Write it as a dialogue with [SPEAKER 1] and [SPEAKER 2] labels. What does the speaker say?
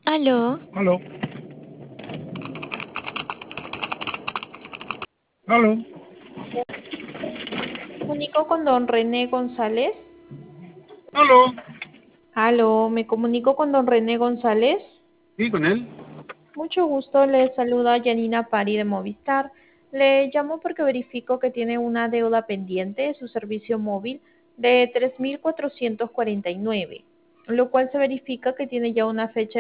[SPEAKER 1] Aló,
[SPEAKER 2] Aló, aló.
[SPEAKER 3] Comunico con don René González.
[SPEAKER 2] Aló.
[SPEAKER 3] Aló, me comunico con don René González.
[SPEAKER 2] ¿Y con él?
[SPEAKER 3] Mucho gusto, le saluda Janina Pari de Movistar. Le llamo porque verifico que tiene una deuda pendiente de su servicio móvil de 3.449, lo cual se verifica que tiene ya una fecha.